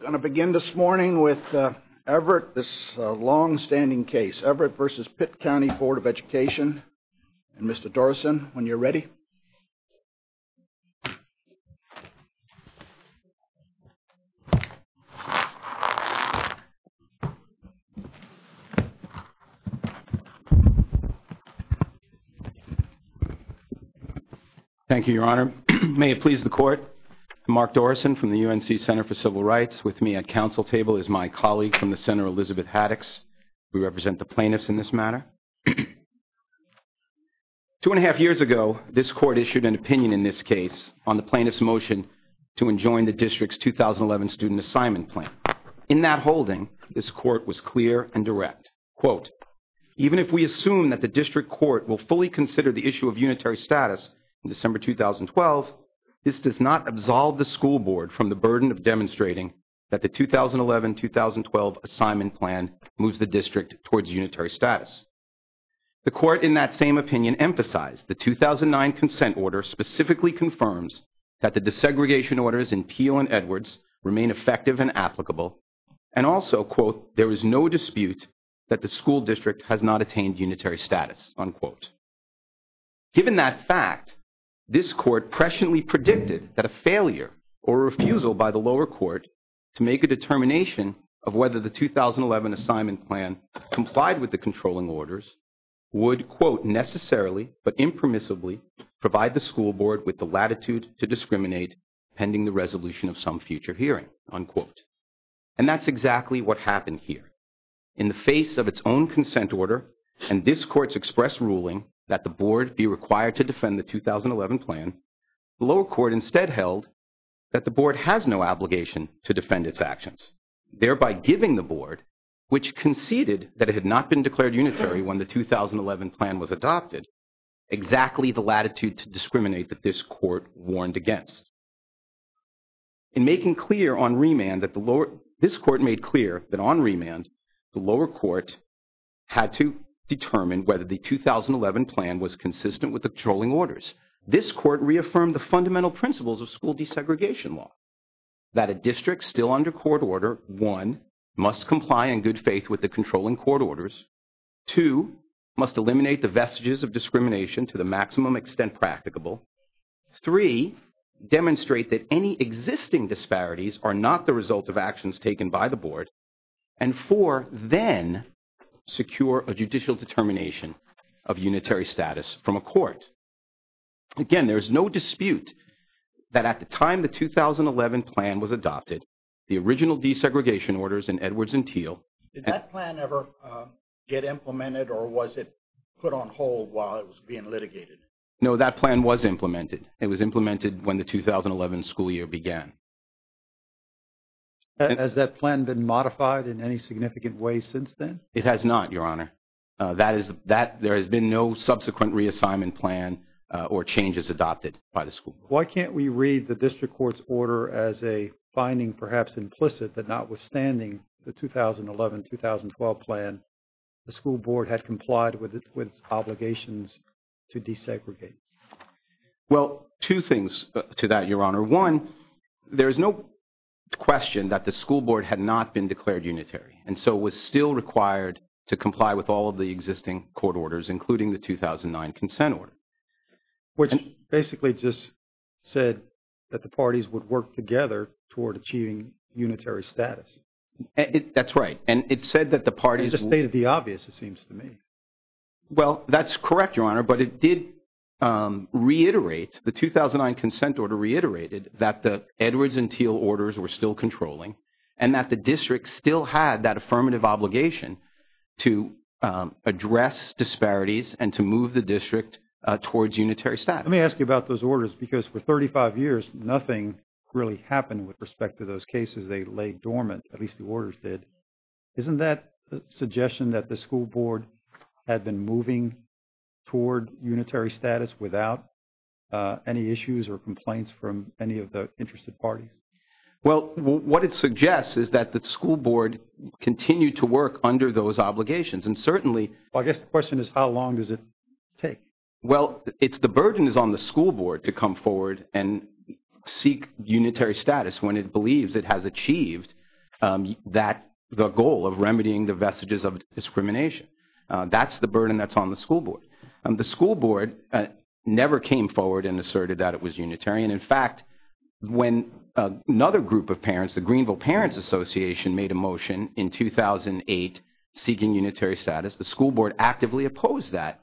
Going to begin this morning with Everett, this long-standing case, Everett versus Pitt County Board of Education. And Mr. Dorison, when you're ready. Thank you, Your Honor. May it please the Court. I'm Mark Dorison from the UNC Center for Civil Rights. With me at council table is my colleague from the Center, Elizabeth Haddix. We represent the plaintiffs in this matter. 2.5 years ago, this Court issued an opinion in this case on the plaintiff's motion to enjoin the district's 2011 student assignment plan. In that holding, this Court was clear and direct. Quote, even if we assume that the district court will fully consider the issue of unitary status in December 2012, this does not absolve the school board from the burden of demonstrating that the 2011-2012 assignment plan moves the district towards unitary status. The Court in that same opinion emphasized the 2009 consent order specifically confirms that the desegregation orders in Teal and Edwards remain effective and applicable, and also, quote, there is no dispute that the school district has not attained unitary status, unquote. Given that fact, this Court presciently predicted that a failure or a refusal by the lower court to make a determination of whether the 2011 assignment plan complied with the controlling orders would, quote, necessarily but impermissibly provide the school board with the latitude to discriminate pending the resolution of some future hearing, unquote. And that's exactly what happened here. In the face of its own consent order and this Court's express ruling that the board be required to defend the 2011 plan, the lower court instead held that the board has no obligation to defend its actions, thereby giving the board, which conceded that it had not been declared unitary when the 2011 plan was adopted, exactly the latitude to discriminate that this Court warned against. In making clear on remand that this Court made clear that on remand, the lower court had to determine whether the 2011 plan was consistent with the controlling orders. This Court reaffirmed the fundamental principles of school desegregation law, that a district still under court order, 1, must comply in good faith with the controlling court orders, 2, must eliminate the vestiges of discrimination to the maximum extent practicable, 3, demonstrate that any existing disparities are not the result of actions taken by the board, and 4, then secure a judicial determination of unitary status from a court. Again, there is no dispute that at the time the 2011 plan was adopted, the original desegregation orders in Edwards and Teal. Did that plan ever get implemented, or was it put on hold while it was being litigated? No, that plan was implemented. It was implemented when the 2011 school year began. Has that plan been modified in any significant way since then? It has not, Your Honor. There has been no subsequent reassignment plan or changes adopted by the school. Why can't we read the district court's order as a finding, perhaps implicit, that notwithstanding the 2011-2012 plan, the school board had complied with its obligations to desegregate? Well, two things to that, Your Honor. One, there is no question that the school board had not been declared unitary, and so was still required to comply with all of the existing court orders, including the 2009 consent order. Which basically just said that the parties would work together toward achieving unitary status. That's right. And it said that the parties... It just stated the obvious, it seems to me. Well, that's correct, Your Honor, but it did reiterate, the 2009 consent order reiterated that the Edwards and Teal orders were still controlling and that the district still had that affirmative obligation to address disparities and to move the district towards unitary status. Let me ask you about those orders, because for 35 years, nothing really happened with respect to those cases. They lay dormant, at least the orders did. Isn't that a suggestion that the school board had been moving toward unitary status without any issues or complaints from any of the interested parties? Well, what it suggests is that the school board continued to work under those obligations, and certainly... Well, I guess the question is, how long does it take? Well, the burden is on the school board to come forward and seek unitary status when it believes it has achieved that the goal of remedying the vestiges of discrimination. That's the burden that's on the school board. The school board never came forward and asserted that it was unitary. And in fact, when another group of parents, the Greenville Parents Association, made a motion in 2008 seeking unitary status, the school board actively opposed that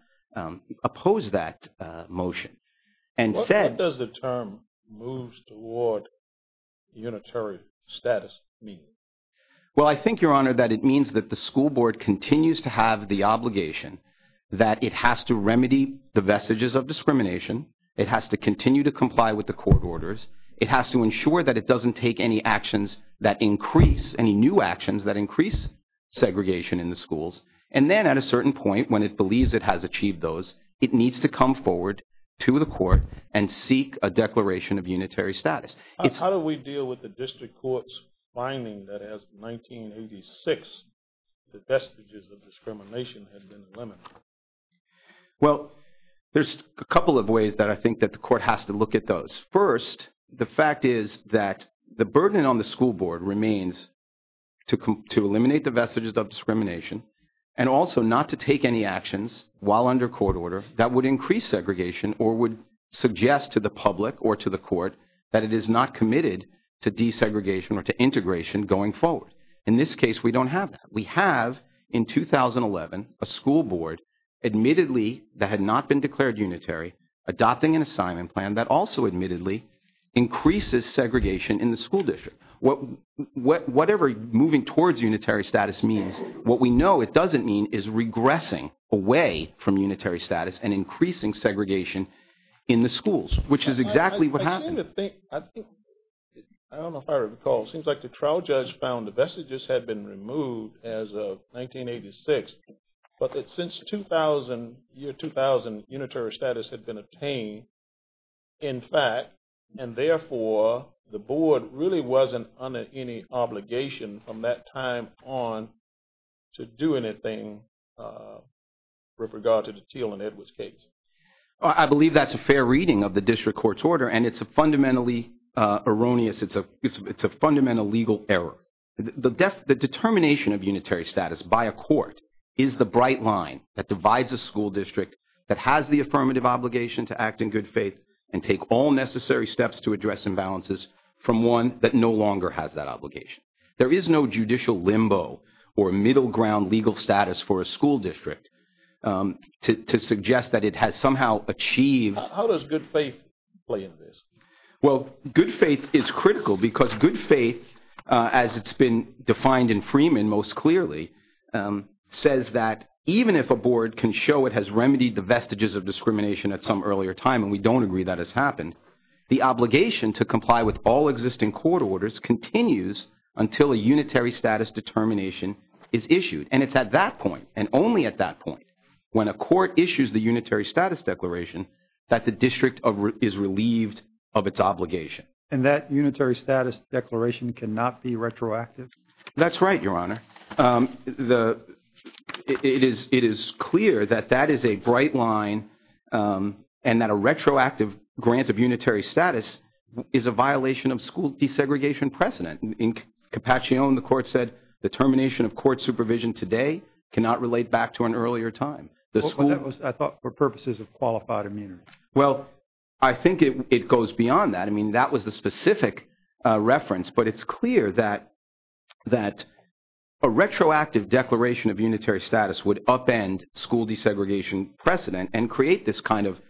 motion and said... What does the term moves toward unitary status mean? Well, I think, Your Honor, that it means that the school board continues to have the obligation that it has to remedy the vestiges of discrimination. It has to continue to comply with the court orders. It has to ensure that it doesn't take any actions that increase, any new actions that increase segregation in the schools. And then at a certain point, when it believes it has achieved those, it needs to come forward to the court and seek a declaration of unitary status. How do we deal with the district court's finding that as of 1986, the vestiges of discrimination had been eliminated? Well, there's a couple of ways that I think that the court has to look at those. First, the fact is that the burden on the school board remains to eliminate the vestiges of discrimination and also not to take any actions while under court order that would increase segregation or would suggest to the public or to the court that it is not committed to desegregation or to integration going forward. In this case, we don't have that. We have, in 2011, a school board, admittedly, that had not been declared unitary, adopting an assignment plan that also admittedly increases segregation in the school district. Whatever moving towards unitary status means, what we know it doesn't mean is regressing away from unitary status and increasing segregation in the schools, which is exactly what happened. I don't know if I recall, it seems like the trial judge found the vestiges had been removed as of 1986, but that since 2000, unitary status had been obtained, in fact, and therefore the board really wasn't under any obligation from that time on to do anything with regard to the Teal and Edwards case. I believe that's a fair reading of the district court's order, and it's a fundamentally erroneous. It's a fundamental legal error. The determination of unitary status by a court is the bright line that divides a school district that has the affirmative obligation to act in good faith and take all necessary steps to address imbalances from one that no longer has that obligation. There is no judicial limbo or middle ground legal status for a school district to suggest that it has somehow achieved. How does good faith play in this? Well, good faith is critical because good faith, as it's been defined in Freeman most clearly, says that even if a board can show it has remedied the vestiges of discrimination at some earlier time, and we don't agree that has happened, the obligation to comply with all existing court orders continues until a unitary status determination is issued. And it's at that point, and only at that point, when a court issues the unitary status declaration, that the district is relieved of its obligation. And that unitary status declaration cannot be retroactive? That's right, Your Honor. It is clear that is a bright line and that a retroactive grant of unitary status is a violation of school desegregation precedent. In Capaccione, the court said the termination of court supervision today cannot relate back to an earlier time. That was, I thought, for purposes of qualified immunity. Well, I think it goes beyond that. I mean, that was the specific reference, but it's clear that a retroactive declaration of unitary status would upend school desegregation precedent and create this kind of...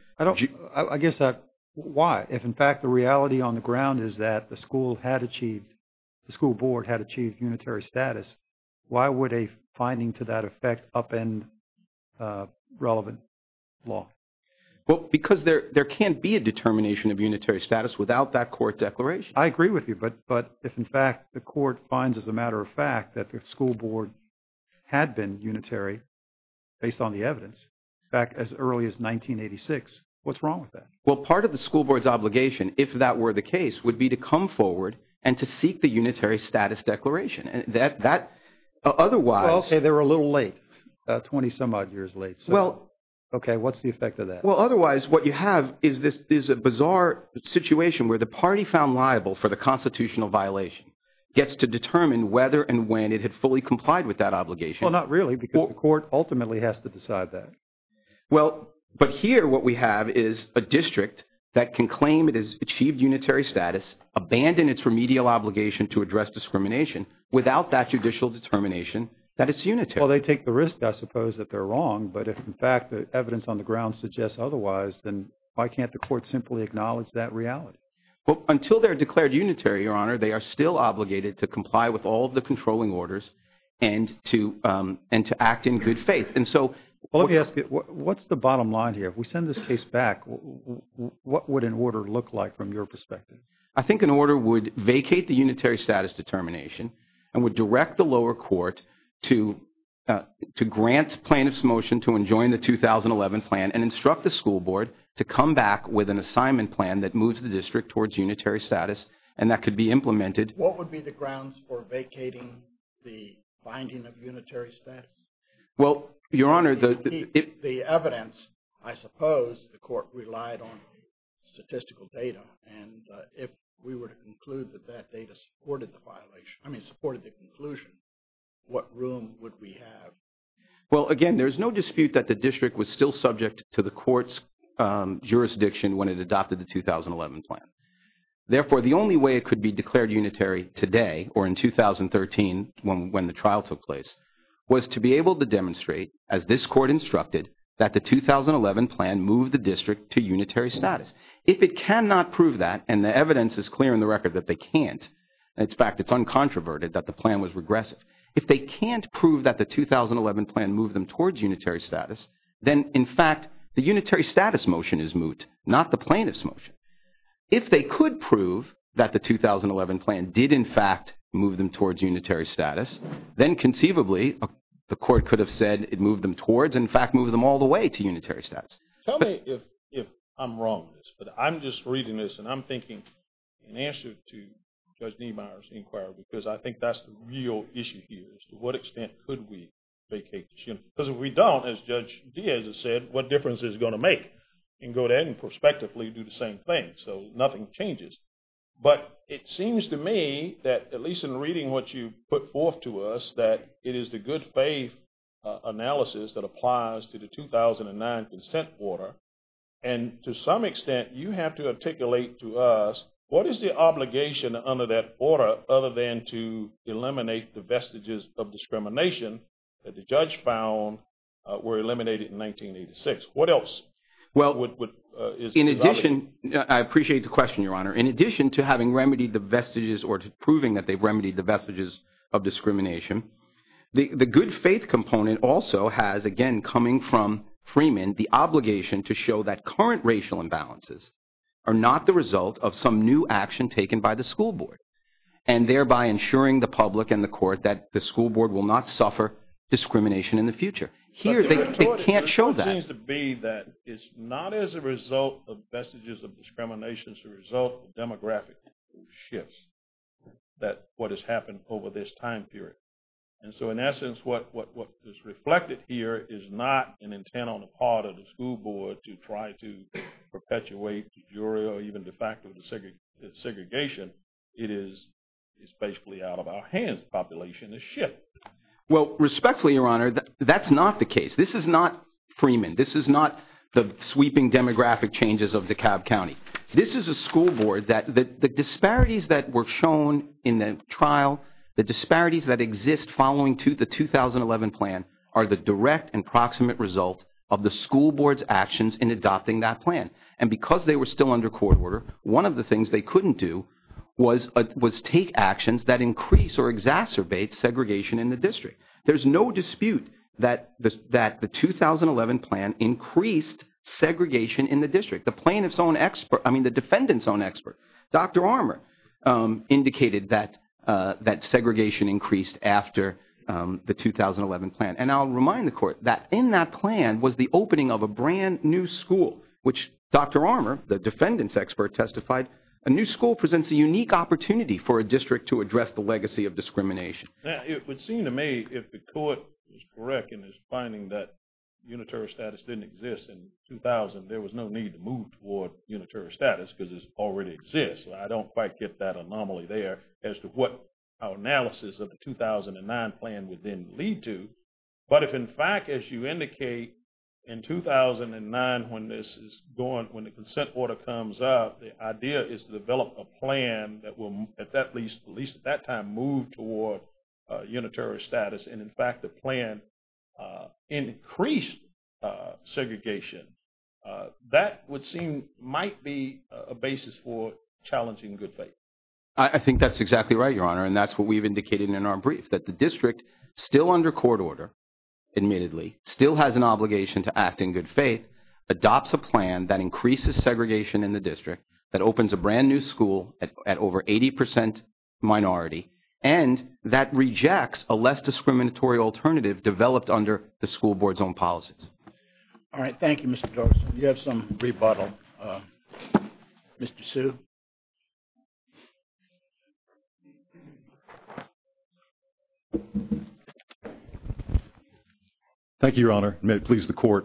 Why? If in fact the reality on the ground is that the school board had achieved unitary status, why would a finding to that effect upend relevant law? Well, because there can't be a determination of unitary status without that court declaration. I agree with you, but if in fact the court finds as a matter of fact that the school board had been unitary based on the evidence back as early as 1986, what's wrong with that? Well, part of the school board's obligation, if that were the case, would be to come forward and to seek the unitary status declaration. And otherwise... Well, okay, they were a little late, 20-some-odd years late. So. Well... Okay, what's the effect of that? Well, otherwise, what you have is a bizarre situation where the party found liable for the constitutional violation gets to determine whether and when it had fully complied with that obligation. Well, not really, because the court ultimately has to decide that. Well, but here what we have is a district that can claim it has achieved unitary status, abandon its remedial obligation to address discrimination without that judicial determination that it's unitary. Well, they take the risk, I suppose, that they're wrong, but if in fact the evidence on the ground suggests otherwise, then why can't the court simply acknowledge that reality? Well, until they're declared unitary, Your Honor, they are still obligated to comply with all of the controlling orders and to act in good faith. And so, well, let me ask you, what's the bottom line here? If we send this case back, what would an order look like from your perspective? I think an order would vacate the unitary status determination and would direct the lower court to grant plaintiff's motion to enjoin the 2011 plan and instruct the school board to come back with an assignment plan that moves the district towards unitary status, and that could be implemented. What would be the grounds for vacating the finding of unitary status? Well, Your Honor, the evidence, I suppose the court relied on statistical data, and if we were to conclude that that data supported the violation, supported the conclusion, what room would we have? Well, again, there's no dispute that the district was still subject to the court's jurisdiction when it adopted the 2011 plan. Therefore, the only way it could be declared unitary today or in 2013 when the trial took place was to be able to demonstrate, as this court instructed, that the 2011 plan moved the district to unitary status. If it cannot prove that, and the evidence is clear in the record that they can't, in fact, it's uncontroverted that the plan was regressive. If they can't prove that the 2011 plan moved them towards unitary status, then, in fact, the unitary status motion is moot, not the plaintiff's motion. If they could prove that the 2011 plan did, in fact, move them towards unitary status, then conceivably the court could have said it moved them towards, in fact, moved them all the way to unitary status. Tell me if I'm wrong in this, but I'm just reading this and I'm thinking, in answer to Judge Niemeyer's inquiry, because I think that's the real issue here, is to what extent could we vacate the unit? Because if we don't, as Judge Diaz has said, what difference is it going to make? You can go there and prospectively do the same thing, so nothing changes. But it seems to me that, at least in reading what you put forth to us, that it is the good faith analysis that applies to the 2009 consent order. And to some extent, you have to articulate to us, what is the obligation under that order other than to eliminate the vestiges of discrimination that the judge found were eliminated in 1986? What else? Well, in addition, I appreciate the question, Your Honor. In addition to having remedied the vestiges or to proving that they've remedied the vestiges of discrimination, the good faith component also has, again, coming from Freeman, the obligation to show that current racial imbalances are not the result of some new action taken by the school board, and thereby ensuring the public and the court that the school board will not suffer discrimination in the future. Here, they can't show that. It seems to be that it's not as a result of vestiges of discrimination, it's a result of demographic shifts, that what has happened over this time period. And so, in essence, what is reflected here is not an intent on the part of the school board to try to perpetuate de jure or even de facto segregation. It's basically out of our hands. The population is shifted. Well, respectfully, Your Honor, that's not the case. This is not Freeman. This is not the sweeping demographic changes of DeKalb County. This is a school board that the disparities that were shown in the trial, the disparities that exist following the 2011 plan are the direct and proximate result of the school board's actions in adopting that plan. And because they were still under court order, one of the things they couldn't do was take actions that increase or exacerbate segregation in the district. There's no dispute that the 2011 plan increased segregation in the district. The the defendant's own expert, Dr. Armour, indicated that segregation increased after the 2011 plan. And I'll remind the court that in that plan was the opening of a brand new school, which Dr. Armour, the defendant's expert, testified a new school presents a unique opportunity for a district to address the legacy of discrimination. Now, it would seem to me, if the court is correct in its finding that unitary status didn't exist in 2000, there was no need to move toward unitary status because it already exists. So I don't quite get that anomaly there as to what our analysis of the 2009 plan would then lead to. But if in fact, as you indicate, in 2009, when the consent order comes up, the idea is to develop a plan that will, at least at that time, move toward unitary status. And in fact, the plan increased segregation. That would seem might be a basis for challenging good faith. I think that's exactly right, Your Honor, and that's what we've indicated in our brief, that the district, still under court order, admittedly, still has an obligation to act in good faith, adopts a plan that increases segregation in the district, that opens a brand new school at over 80% minority, and that rejects a less discriminatory alternative developed under the school board's own policies. All right. Thank you, Mr. Dorson. You have some rebuttal. Mr. Sue? Thank you, Your Honor. May it please the court.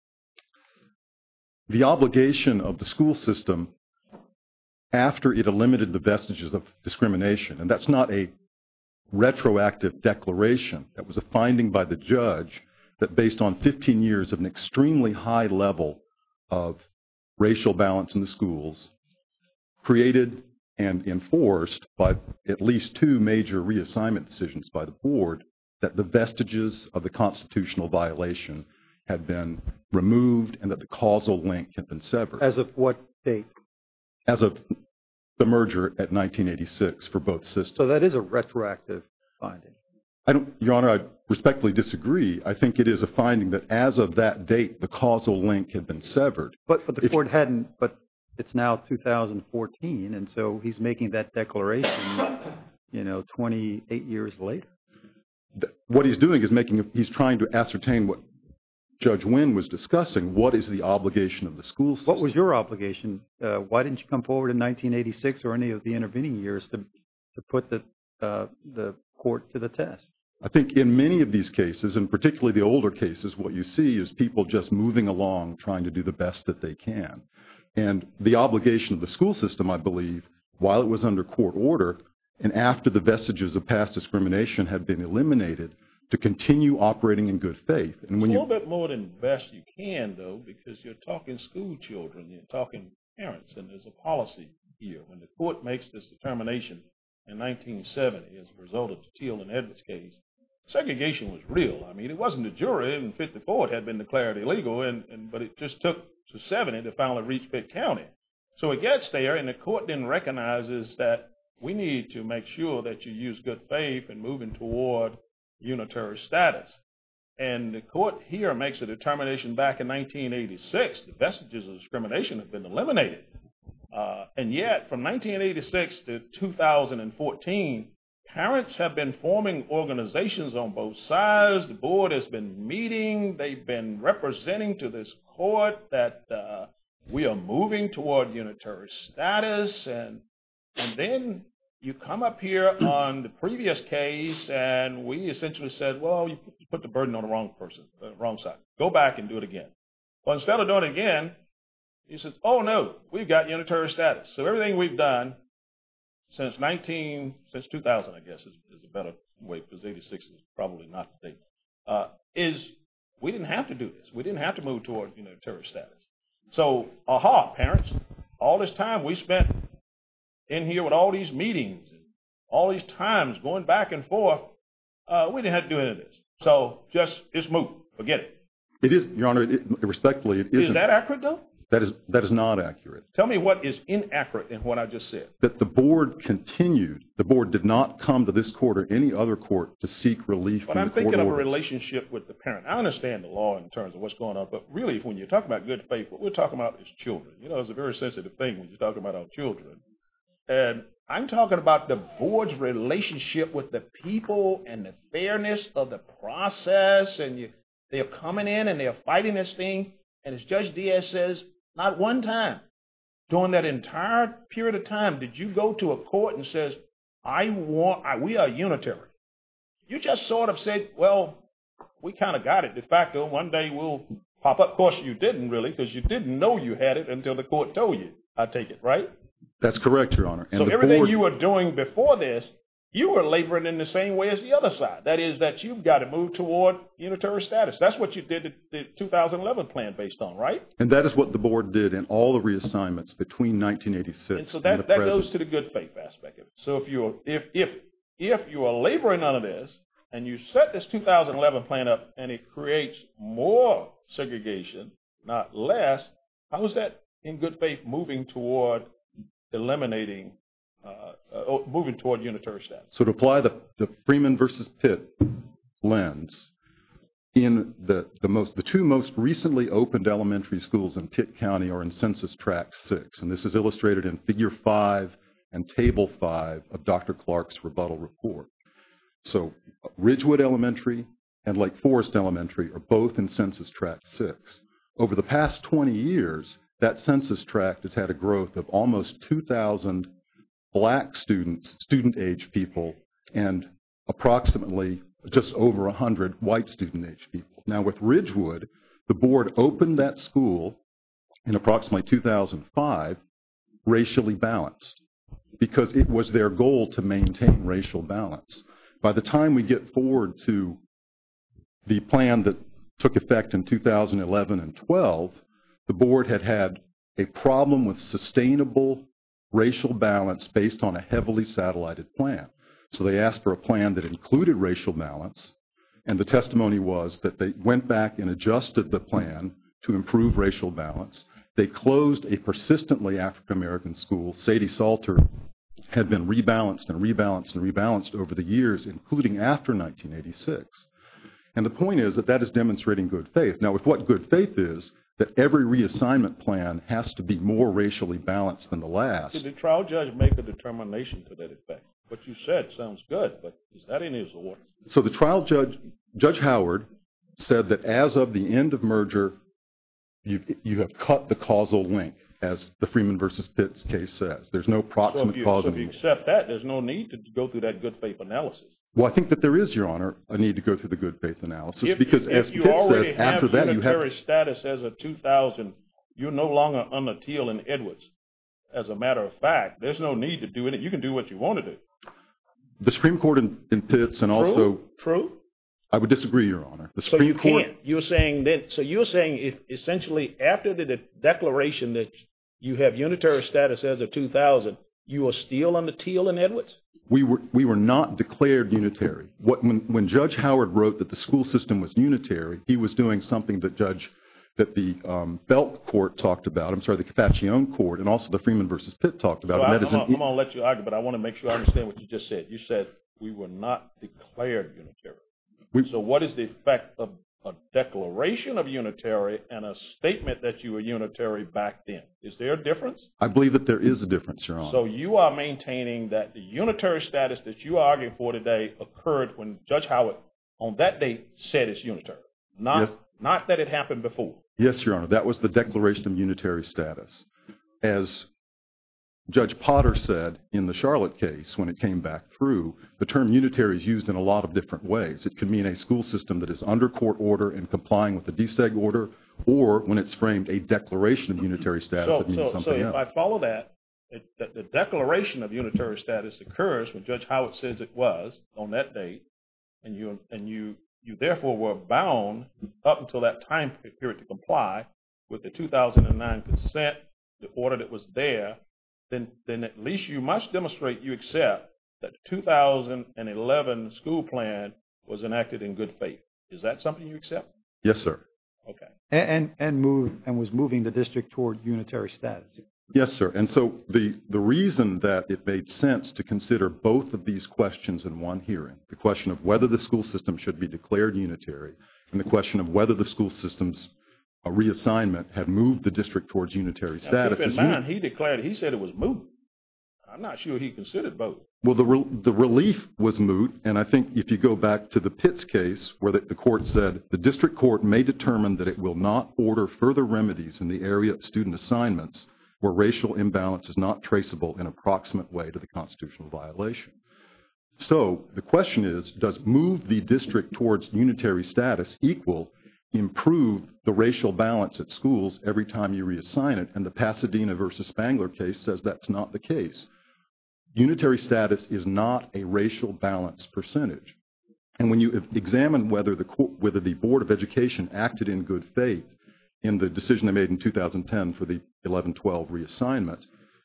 The obligation of the school system after it eliminated the vestiges of discrimination, and that's not a retroactive declaration, that was a finding by the judge that based on 15 years of an extremely high level of racial balance in the schools, created and enforced by at least 2 major reassignment decisions by the board, that the vestiges of the constitutional violation had been removed and that the causal link had been severed. As of what date? As of the merger at 1986 for both systems. So that is a retroactive finding. Your Honor, I respectfully disagree. I think it is a finding that as of that date, the causal link had been severed. But the court hadn't, but it's now 2014, and so he's making that declaration, 28 years later. What he's doing is he's trying to ascertain what Judge Wynn was discussing. What is the obligation of the school system? What was your obligation? Why didn't you come forward in 1986 or any of the intervening years to put the court to the test? I think in many of these cases, and particularly the older cases, what you see is people just moving along, trying to do the best that they can. And the obligation of the school system, I believe, while it was under court order, and after the vestiges of past discrimination had been eliminated, to continue operating in good faith. And when it's a little bit more than best you can, though, because you're talking school children, you're talking parents, and there's a policy here. When the court makes this determination in 1970 as a result of the Teal and Edwards case, segregation was real. I mean, it wasn't the jury. In 54, it had been declared illegal, but it just took to 70 to finally reach Pitt County. So it gets there, and the court then recognizes that we need to make sure that you use good faith in moving toward unitary status. And the court here makes a determination back in 1986. The vestiges of discrimination have been eliminated. And yet, from 1986 to 2014, parents have been forming organizations on both sides. The board has been meeting. They've been representing to this court that we are moving toward unitary status. And then you come up here on the previous case, and we essentially said, well, you put the burden on the wrong person, the wrong side. Go back and do it again. Well, instead of doing it again, he says, oh, no, we've got unitary status. So everything we've done since 2000, I guess, is a better way, because 86 is probably not the date, is we didn't have to do this. We didn't have to move toward unitary status. So, parents, all this time we spent in here with all these meetings and all these times going back and forth, we didn't have to do any of this. So just move. Forget it. It is, Your Honor, respectfully, it isn't. Is that accurate, though? That is not accurate. Tell me what is inaccurate in what I just said. That the board continued. The board did not come to this court or any other court to seek relief from the court orders. But I'm thinking of a relationship with the parent. I understand the law in terms of what's going on, but really, when you're talking about good faith, what we're talking about is children. It's a very sensitive thing when you're talking about our children. And I'm talking about the board's relationship with the people and the fairness of the process. And they're coming in and they're fighting this thing. And as Judge Diaz says, not one time during that entire period of time did you go to a court and says, we are unitary. You just sort of said, well, we kind of got it de facto. One day we'll pop up. Of course, you didn't really, because you didn't know you had it until the court told you. I take it, right? That's correct, Your Honor. And so everything you were doing before this you were laboring in the same way as the other side. That is that you've got to move toward unitary status. That's what you did the 2011 plan based on, right? And that is what the board did in all the reassignments between 1986 And so and that the present. goes to the good faith aspect of it. So if you are laboring under this and you set this 2011 plan up and it creates more segregation, not less, how is that in good faith moving toward eliminating, moving toward unitary status? So to apply the Freeman versus Pitt lens, in the two most recently opened elementary schools in Pitt County are in Census Tract 6, and this is illustrated in Figure 5 and Table 5 of Dr. Clark's rebuttal report. So Ridgewood Elementary and Lake Forest Elementary are both in Census Tract 6. Over the past 20 years, that census tract has had a growth of almost 2,000 black students, student-age people, and approximately just over 100 white student-age people. Now with Ridgewood, the board opened that school in approximately 2005 racially balanced because it was their goal to maintain racial balance. By the time we get forward to the plan that took effect in 2011 and 12, the board had had a problem with sustainable racial balance based on a heavily satellited plan. So they asked for a plan that included racial balance, and the testimony was that they went back and adjusted the plan to improve racial balance. They closed a persistently African-American school. Sadie Salter had been rebalanced and rebalanced and rebalanced over the years, including after 1986. And the point is that that is demonstrating good faith. Now, if what good faith is, that every reassignment plan has to be more racially balanced than the last. Did the trial judge make a determination to that effect? What you said sounds good, but is that in his order? So the trial judge, Judge Howard, said that as of the end of merger, you have cut the causal link, as the Freeman versus Pitts case says. There's no proximate cause. So if you accept that, there's no need to go through that good faith analysis. Well, I think that there is, Your Honor, a need to go through the good faith analysis because, as you Pitt already says, have after that you unitary have status as of 2000, you're no longer under Teal and Edwards. As a matter of fact, there's no need to do it. You can do what you want to do. the Supreme Court in Pitts and also. True. I would disagree, Your Honor. The So Supreme you Court. can't. You're saying that. So you're saying if essentially after the declaration that you have unitary status as of 2000, you are still under Teal and Edwards? We were not declared unitary. When Judge Howard wrote that the school system was unitary, he was doing something that the Belk Court talked about. I'm sorry, the Capaccione Court, and also the Freeman versus Pitt talked about. So and I'm going to let you argue, but I want to make sure I understand what you just said. You said we were not declared unitary. So what is the effect of a declaration of unitary and a statement that you were unitary back then? Is there a difference? I believe that there is a difference, Your Honor. So you are maintaining that the unitary status that you are arguing for today occurred when Judge Howard on that date said it's unitary, not that it happened before. Yes, Your Honor. That was the declaration of unitary status. As Judge Potter said in the Charlotte case when it came back through, the term unitary is used in a lot of different ways. It could mean a school system that is under court order and complying with the DSEG order, or when it's framed a declaration of unitary status, it means something else. So if I follow that, the declaration of unitary status occurs when Judge Howard says it was on that date, and you therefore were bound up until that time period to comply with the 2009 consent, the order that was there. Then at least you must demonstrate you accept that the 2011 school plan was enacted in good faith. Is that something you accept? Yes, sir. Okay. And was moving the district toward unitary status. Yes, sir. And so the reason that it made sense to consider both of these questions in one hearing, the question of whether the school system should be declared unitary and the question of whether the school system's reassignment had moved the district towards unitary status. Keep in mind, he said it was moot. I'm not sure he considered both. Well, the relief was moot, and I think if you go back to the Pitts case where the court said the district court may determine that it will not order further remedies in the area of student assignments where racial imbalance is not traceable in a proximate way to the constitutional violation. So the question is, does move the district towards unitary status equal improve the racial balance at schools every time you reassign it? And the Pasadena versus Spangler case says that's not the case. unitary status is not a racial balance percentage. And when you examine whether the Board of Education acted in good faith in the decision they made in 2010 for the 11-12 reassignment,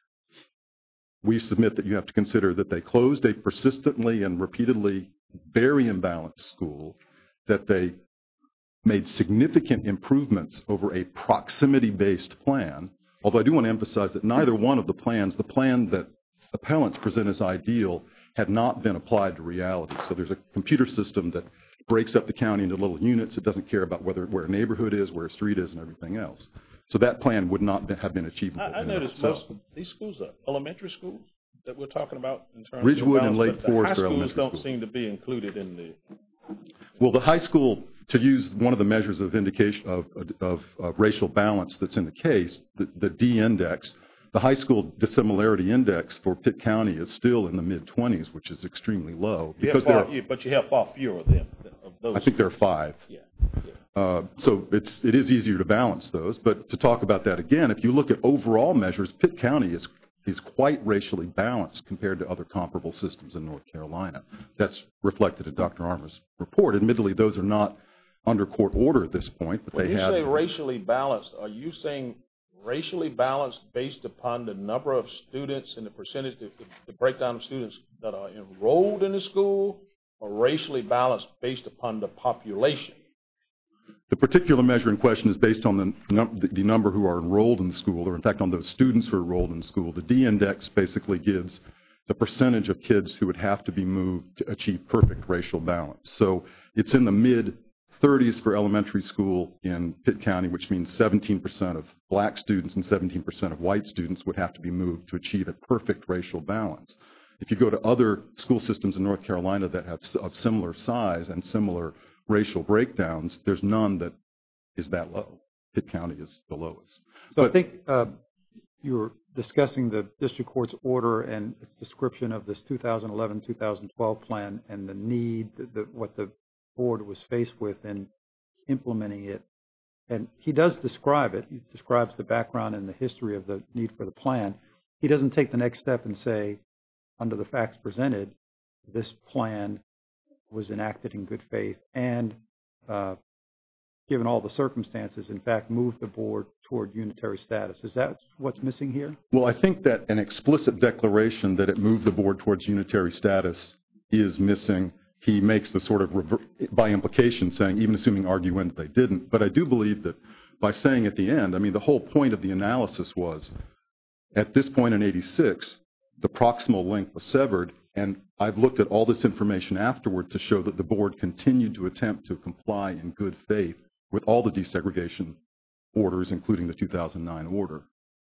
we submit that you have to consider that they closed a persistently and repeatedly very imbalanced school, that they made significant improvements over a proximity-based plan, although I do want to emphasize that neither one of the plans, the plan that appellants present as ideal, had not been applied to reality. So there's a computer system that breaks up the county into little units. It doesn't care about where a neighborhood is, where a street is, and everything else. So that plan would not have been achievable. I noticed most of these schools are elementary schools that we're talking about in terms Ridgewood of and Lake Forest are elementary schools. schools. Don't seem to be included in the. Well, the high school, to use one of the measures of indication of racial balance that's in the case, the D index, the high school dissimilarity index for Pitt County is still in the mid-20s, which is extremely low. But you have far fewer of them. Of those. I think there are 5. Yeah. So it is easier to balance those. But to talk about that again, if you look at overall measures, Pitt County is quite racially balanced compared to other comparable systems in North Carolina. That's reflected in Dr. Armour's report. Admittedly, those are not under court order at this point, but when they you have. When you say racially balanced, are you saying racially balanced based upon the number of students and the percentage, the breakdown of students that are enrolled in the school, or racially balanced based upon the population? The particular measure in question is based on the number who are enrolled in the school, or in fact on those students who are enrolled in the school. The D index basically gives the percentage of kids who would have to be moved to achieve perfect racial balance. So it's in the mid-30s for elementary school in Pitt County, which means 17% of black students and 17% of white students would have to be moved to achieve a perfect racial balance. If you go to other school systems in North Carolina that have of similar size and similar racial breakdowns, there's none that is that low. Pitt County is the lowest. So I think you were discussing the district court's order and its description of this 2011-2012 plan and the need, what the board was faced with in implementing it. And he does describe it. He describes the background and the history of the need for the plan. He doesn't take the next step and say, under the facts presented, this plan was enacted in good faith and, given all the circumstances, in fact, moved the board toward unitary status. Is that what's missing here? Well, I think that an explicit declaration that it moved the board towards unitary status is missing. He makes the sort of, by implication, saying, even assuming argument they didn't. But I do believe that by saying at the end, I mean, the whole point of the analysis was, at this point in 86, the proximal link was severed, and I've looked at all this information afterward to show that the board continued to attempt to comply in good faith with all the desegregation orders, including the 2009 order.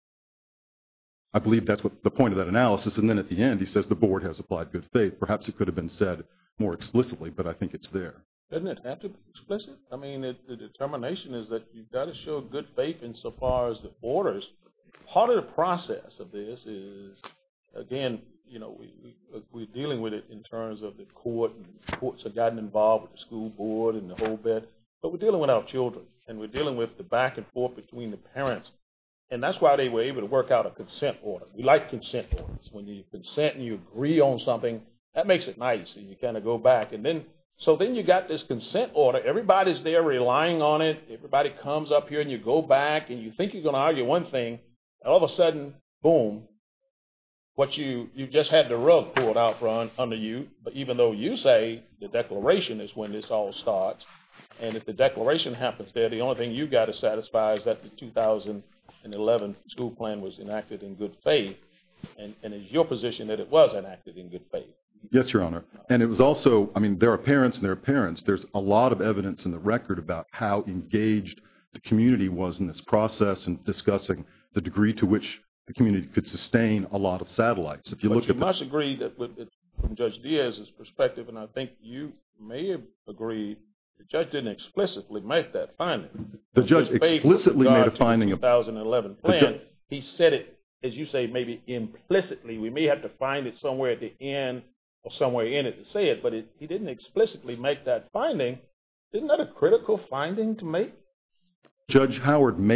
I believe that's what the point of that analysis. And then at the end, he says the board has applied good faith. Perhaps it could have been said more explicitly, but I think it's there. Doesn't it have to be explicit? I mean, the determination is that you've got to show good faith insofar as the orders. Part of the process of this is, again, you know, we're dealing with it in terms of the court, and courts have gotten involved with the school board and the whole bit, but we're dealing with our children, and we're dealing with the back and forth between the parents, and that's why they were able to work out a consent order. We like consent orders. When you consent and you agree on something, that makes it nice, and you kind of go back, and then you got this consent order. Everybody's there relying on it. Everybody comes up here, and you go back, and you think you're going to argue one thing, and all of a sudden, boom, what you just had the rug pulled out from under you, but even though you say the declaration is when this all starts, and if the declaration happens there, the only thing you got to satisfy is that the 2011 school plan was enacted in good faith, and it's your position that it was enacted in good faith. Yes, Your Honor. And it was also, I mean, there are parents and there are parents. There's a lot of evidence in the record about how engaged the community was in this process and discussing the degree to which the community could sustain a lot of satellites. If you look at must agree that from Judge Diaz's perspective, and I think you may have agreed, the judge didn't explicitly make that finding. The judge explicitly made a finding of the 2011 plan. He said it, as you say, maybe implicitly. We may have to find it somewhere at the end or somewhere in it to say it, but he didn't explicitly make that finding. Isn't that a critical finding to make? Judge Howard made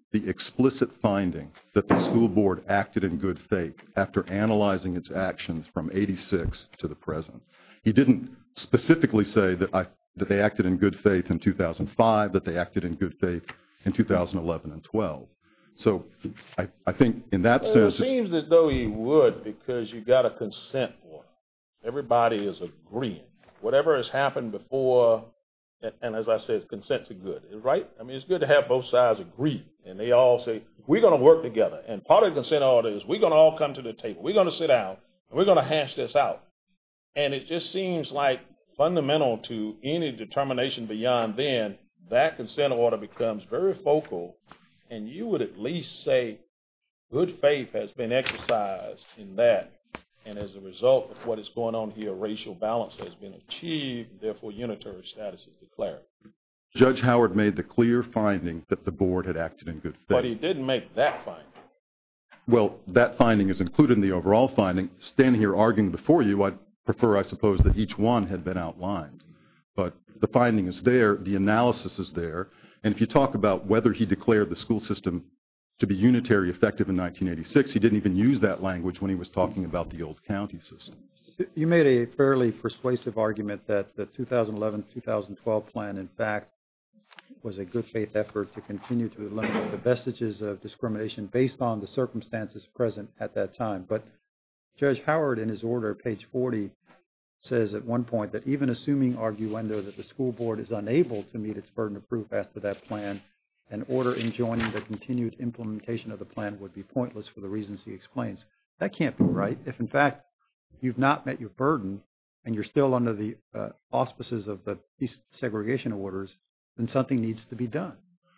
the explicit finding that the school board acted in good faith after analyzing its actions from 86 to the present. He didn't specifically say that they acted in good faith in 2005, that they acted in good faith in 2011 and 12. So I think in that sense... It seems as though he would, because you got a consent order. Everybody is agreeing. Whatever has happened before, and as I said, consent's good, right? I mean, it's good to have both sides agree, and they all say, we're going to work together. And part of the consent order is we're going to all come to the table. We're going to sit down, and we're going to hash this out. And it just seems like fundamental to any determination beyond then, that consent order becomes very focal, and you would at least say good faith has been exercised in that, and as a result of what is going on here, racial balance has been achieved, therefore unitary status is declared. Judge Howard made the clear finding that the board had acted in good faith. But he didn't make that finding. Well, that finding is included in the overall finding. Standing here arguing before you, I'd prefer, I suppose, that each one had been outlined. But the finding is there, the analysis is there, and if you talk about whether he declared the school system to be unitary effective in 1986, he didn't even use that language when he was talking about the old county system. You made a fairly persuasive argument that the 2011-2012 plan, in fact, was a good faith effort to continue to eliminate the vestiges of discrimination based on the circumstances present at that time. But Judge Howard, in his order, page 40, says at one point that even assuming arguendo that the school board is unable to meet its burden of proof after that plan, an order enjoining the continued implementation of the plan would be pointless for the reasons he explains. That can't be right. If, in fact, you've not met your burden and you're still under the auspices of the desegregation orders, then something needs to be done.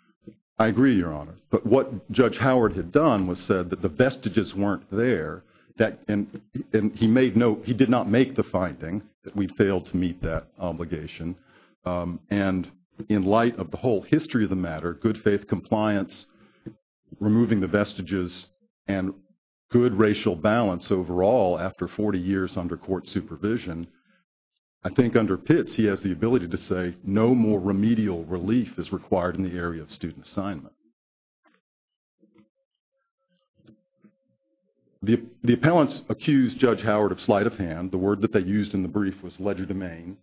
I agree, Your Honor. But what Judge Howard had done was said that the vestiges weren't there, and he did not make the finding that we failed to meet that obligation. And in light of the whole history of the matter, good faith compliance, removing the vestiges, and good racial balance overall after 40 years under court supervision, I think under Pitts he has the ability to say no more remedial relief is required in the area of student assignment. The appellants accused Judge Howard of sleight of hand. The word that they used in the brief was legerdemain,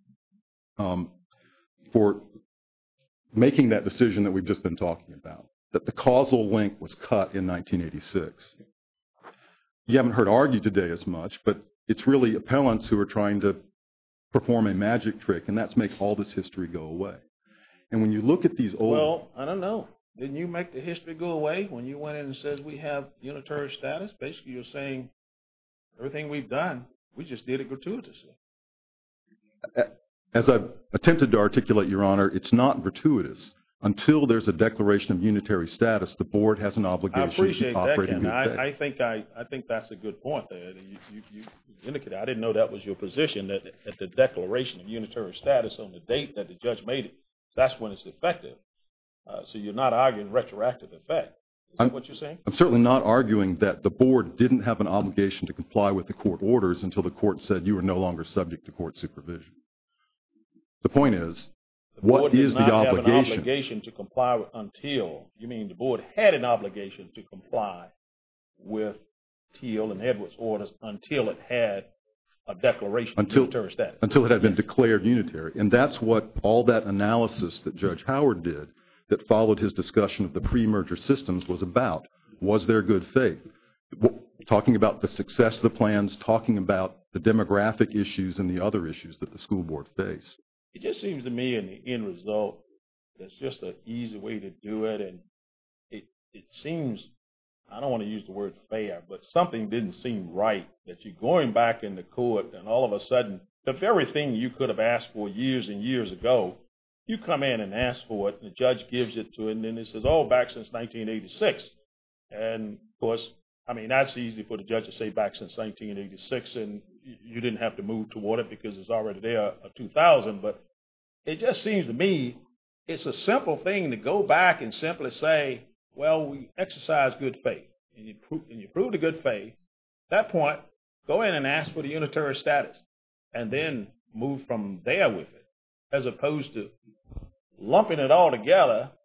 for making that decision that we've just been talking about, that the causal link was cut in 1986. You haven't heard argued today as much, but it's really appellants who are trying to perform a magic trick, and that's make all this history go away. And when you look at these old... Well, I don't know. Didn't you make the history go away when you went in and says we have unitary status? Basically, you're saying everything we've done, we just did it gratuitously. As I've attempted to articulate, Your Honor, it's not gratuitous. Until there's a declaration of unitary status, the board has an obligation to operate in good faith. I think that's a good point there. You indicated, I didn't know that was your position, that at the declaration of unitary status on the date that the judge made it, that's when it's effective. So you're not arguing retroactive effect. Is that what you're saying? I'm certainly not arguing that the board didn't have an obligation to comply with the court orders until the court said you are no longer subject to court supervision. The point is, what is the obligation? The board did not have an obligation to comply until, you mean the board had an obligation to comply with Teal and Edwards' orders until it had a declaration of unitary status. Until it had been declared unitary. And that's what all that analysis that Judge Howard did that followed his discussion of the pre-merger systems was about. Was there good faith? Talking about the success of the plans, talking about the demographic issues and the other issues that the school board faced. It just seems to me in the end result, that's just an easy way to do it. And it seems, I don't want to use the word fair, but something didn't seem right that you're going back in the court and all of a sudden, the very thing you could have asked for years and years ago, you come in and ask for it, and the judge gives it to it, and then it says, oh, back since 1986. And, of course, I mean, that's easy for the judge to say back since 1986, and you didn't have to move toward it because it's already there, a 2000. But it just seems to me it's a simple thing to go back and simply say, well, we exercise good faith, and you prove the good faith. At that point, go in and ask for the unitary status, and then move from there with it, as opposed to lumping it all together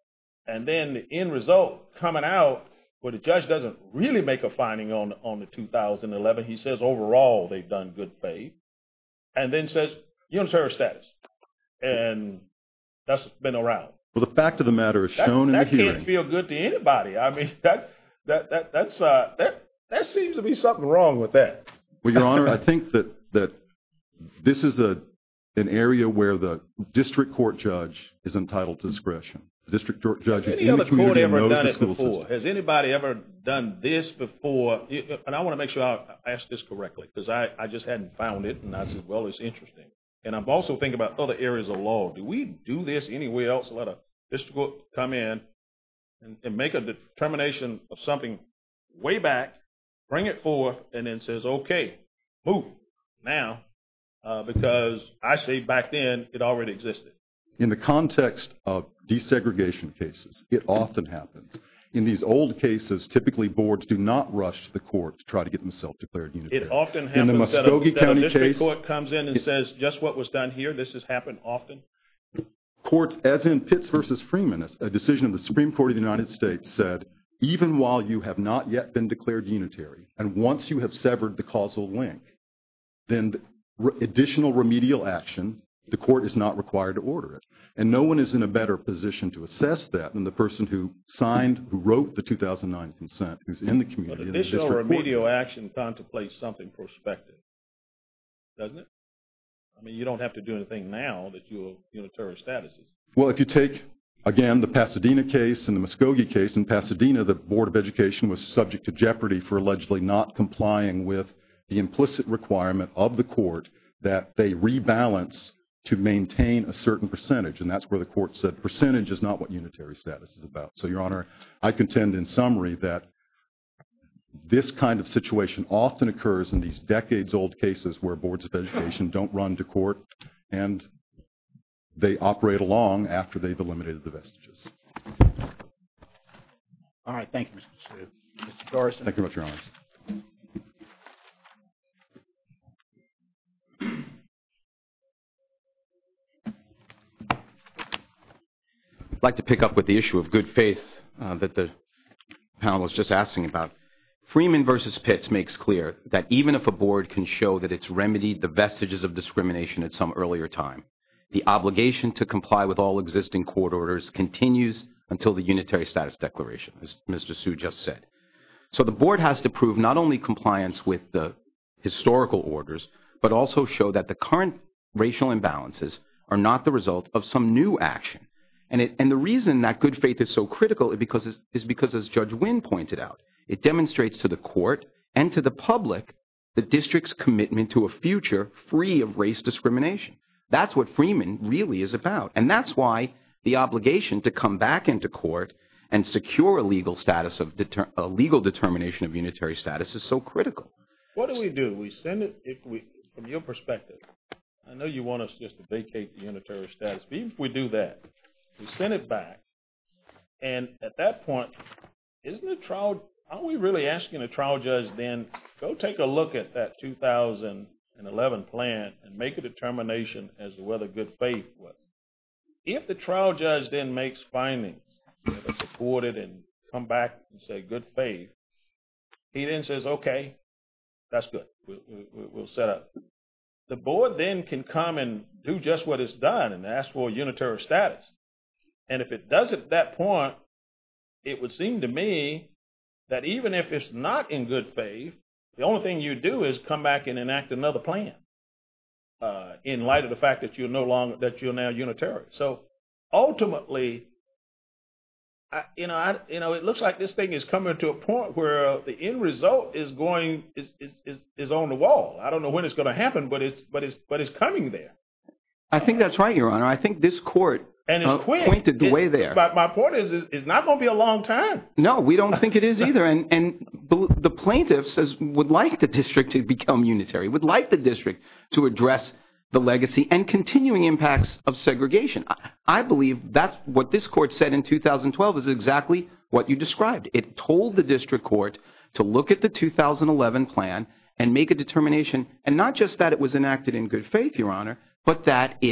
and then the end result coming out where the judge doesn't really make a finding on the 2011. He says overall they've done good faith, and then says unitary status, and that's been around. Well, the fact of the matter is shown in the hearing. That can't feel good to anybody. I mean, that seems to be something wrong with that. Well, Your Honor, I think that this is an area where the district court judge is entitled to discretion. The district court judge is in the community and knows the school system. Has anybody ever done this before? And I want to make sure I ask this correctly, because I just hadn't found it, and I said, well, it's interesting. And I'm also thinking about other areas of law. Do we do this anywhere else? Let a district court come in and make a determination of something way back, bring it forth, and then says, okay, move now, because I say back then it already existed. In the context of desegregation cases, it often happens. In these old cases, typically boards do not rush to the court to try to get themselves declared unitary. It often happens in the Muskogee County that a district case, court comes in and says, just what was done here, this has happened often. Courts, as in Pitts versus Freeman, a decision of the Supreme Court of the United States said, even while you have not yet been declared unitary, and once you have severed the causal link, then additional remedial action, the court is not required to order it. And no one is in a better position to assess that than the person who wrote the 2009 consent, who's in the community. But additional remedial action contemplates something prospective, doesn't it? I mean, you don't have to do anything now that your unitary status is. Well, if you take, again, the Pasadena case and the Muskogee case, in Pasadena, the Board of Education was subject to jeopardy for allegedly not complying with the implicit requirement of the court that they rebalance to maintain a certain percentage, and that's where the court said percentage is not what unitary status is about. So, Your Honor, I contend in summary that this kind of situation often occurs in these decades-old cases where boards of education don't run to court and they operate along after they've eliminated the vestiges. All right, thank you, Mr. Sue. Mr. Garrison. Thank you very much, Your Honor. I'd like to pick up with the issue of good faith that the panel was just asking about. Freeman versus Pitts makes clear that even if a board can show that it's remedied the vestiges of discrimination at some earlier time, the obligation to comply with all existing court orders continues until the unitary status declaration, as Mr. Sue just said. So the board has to prove not only compliance with the historical orders, but also show that the current racial imbalances are not the result of some new action. And the reason that good faith is so critical is because, as Judge Wynn pointed out, it demonstrates to the court and to the public the district's commitment to a future free of race discrimination. That's what Freeman really is about. And that's why the obligation to come back into court and secure a legal status of a legal determination of unitary status is so critical. What do? We send it, from your perspective, I know you want us just to vacate the unitary status, but even if we do that, we send it back, and at that point, aren't we really asking the trial judge then, go take a look at that 2011 plan and make a determination as to whether good faith was. If the trial judge then makes findings that are supported and come back and say good faith, he then says, okay, that's good, we'll set up. The board then can come and do just what it's done and ask for a unitary status. And if it does at that point, it would seem to me that even if it's not in good faith, the only thing you do is come back and enact another plan in light of the fact that you're now unitary. So ultimately, it looks like this thing is coming to a point where the end result is on the wall. I don't know when it's going to happen, but it's coming there. I think that's right, Your Honor. I think this court pointed the way there. But my point is, it's not going to be a long time. No, we don't think it is either. And the plaintiffs would like the district to become unitary, would like the district to address the legacy and continuing impacts of segregation. I believe that's what this court said in 2012 is exactly what you described. It told the district court to look at the 2011 plan and make a determination, and not just that it was enacted in good faith, Your Honor, but that it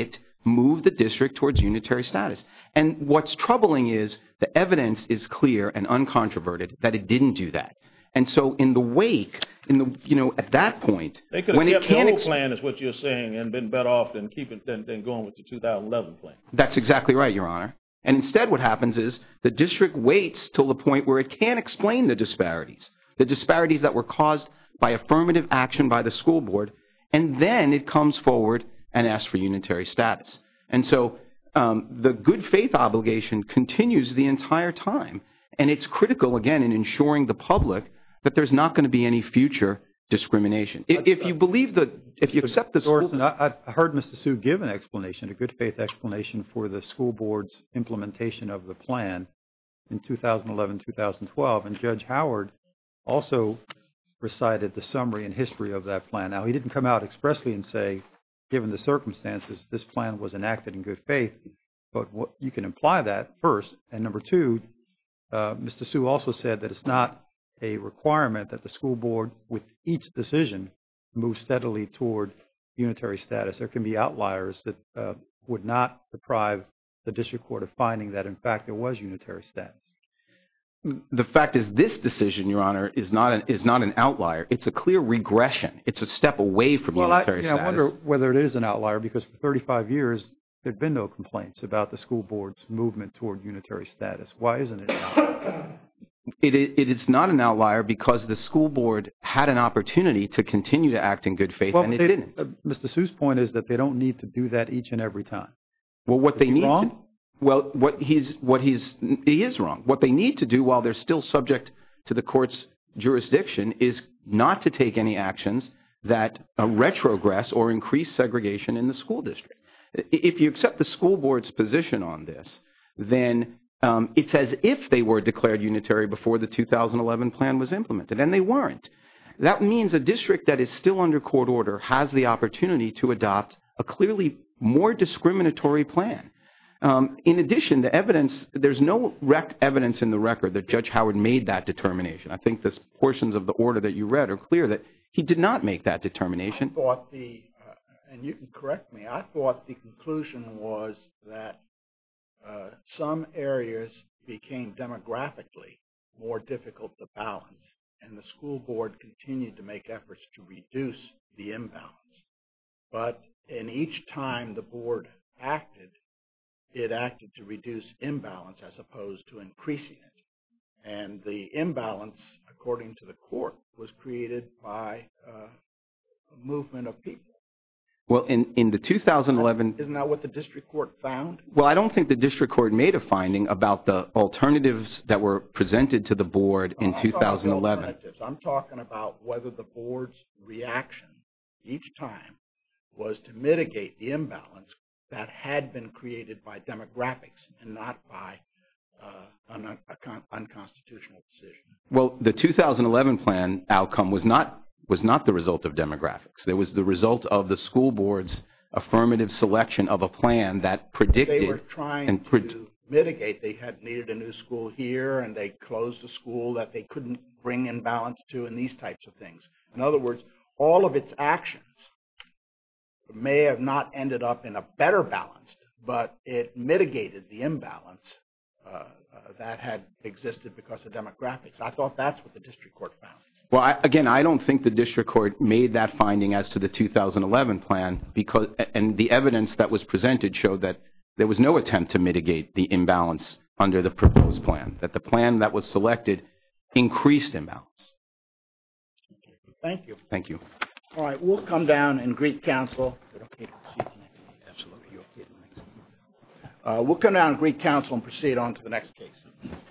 move the district towards unitary status. And what's troubling is the evidence is clear and uncontroverted that it didn't do that. And so in the wake, at that point, they could have kept the old plan, is what you're saying, and been better off than going with the 2011 plan. That's exactly right, Your Honor. And instead what happens is the district waits till the point where it can't explain the disparities that were caused by affirmative action by the school board, and then it comes forward and asks for unitary status. And so the good faith obligation continues the entire time, and it's critical, again, in ensuring the public that there's not going to be any future discrimination. If you accept the school... I heard Mr. Sue give an explanation, a good faith explanation for the school board's implementation of the plan in 2011-2012, and Judge Howard also recited the summary and history of that plan. Now, he didn't come out expressly and say, given the circumstances, this plan was enacted in good faith, but you can imply that first. And number two, Mr. Sue also said that it's not a requirement that the school board, with each decision, move steadily toward unitary status. There can be outliers that would not deprive the district court of finding that, in fact, there was unitary status. The fact is, this decision, Your Honor, is not an outlier. It's a clear regression. It's a step away from unitary status. I wonder whether it is an outlier, because for 35 years, there have been no complaints about the school board's movement toward unitary status. Why isn't it an outlier? It is not an outlier because the school board had an opportunity to continue to act in good faith, and it didn't. Mr. Sue's point is that they don't need to do that each and every time. Well, what they need wrong? to... Well, he is wrong. What they need to do while they're still subject to the court's jurisdiction is not to take any actions that retrogress or increase segregation in the school district. If you accept the school board's position on this, then it's as if they were declared unitary before the 2011 plan was implemented, and they weren't. That means a district that is still under court order has the opportunity to adopt a clearly more discriminatory plan. In addition, there's no evidence in the record that Judge Howard made that determination. I think the portions of the order that you read are clear that he did not make that determination. I thought and you can correct me, I thought the conclusion was that some areas became demographically more difficult to balance, and the school board continued to make efforts to reduce the imbalance. But in each time the board acted, it acted to reduce imbalance as opposed to increasing it. And the imbalance, according to the court, was created by a movement of people. Well, in the 2011... Isn't that what the district court found? Well, I don't think the district court made a finding about the alternatives that were presented to the board in 2011. I'm talking about whether the board's reaction each time was to mitigate the imbalance that had been created by demographics and not by an unconstitutional decision. Well, the 2011 plan outcome was not the result of demographics. It was the result of the school board's affirmative selection of a plan that predicted... They were trying to mitigate. They had needed a new school here, and they closed a school that they couldn't bring imbalance to, and these types of things. In other words, all of its actions may have not ended up in a better balance, but it mitigated the imbalance that had existed because of demographics. I thought that's what the district court found. Well, I don't think the district court made that finding as to the 2011 plan, and the evidence that was presented showed that there was no attempt to mitigate the imbalance under the proposed plan, that the plan that was selected increased imbalance. Thank you. Thank you. All right, we'll come down and greet counsel. Absolutely. We'll come down and greet counsel and proceed on to the next case.